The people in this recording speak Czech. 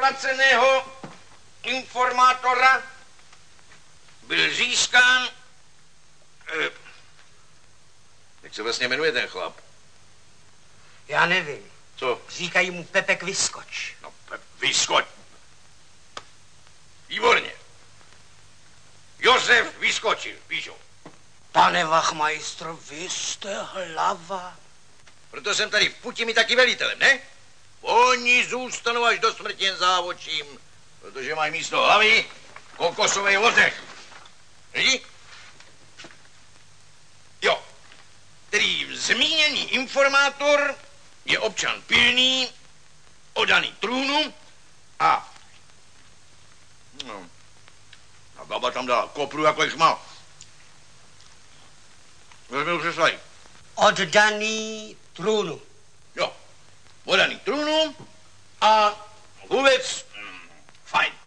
placeného informátora byl získán... Jak se vlastně jmenuje ten chlap? Já nevím. Co? Říkají mu Pepek Vyskoč. No, Vyskoč. Výborně. Josef Vyskočil, píšou. Pane Wachmeister, vy jste hlava. Proto jsem tady v puti mi taky velitelem, ne? Oni zůstanou až do smrti jen závočím, protože mají místo hlavy kokosový ořech. Vidí? Jo. Tedy zmíněný informátor je občan pilný, oddaný trůnu a... No, a baba tam dala kopru jako jchmal. Vezmi už přeslej. Oddaný trůnu. Jo, oddaný trůnu a vůbec fajn.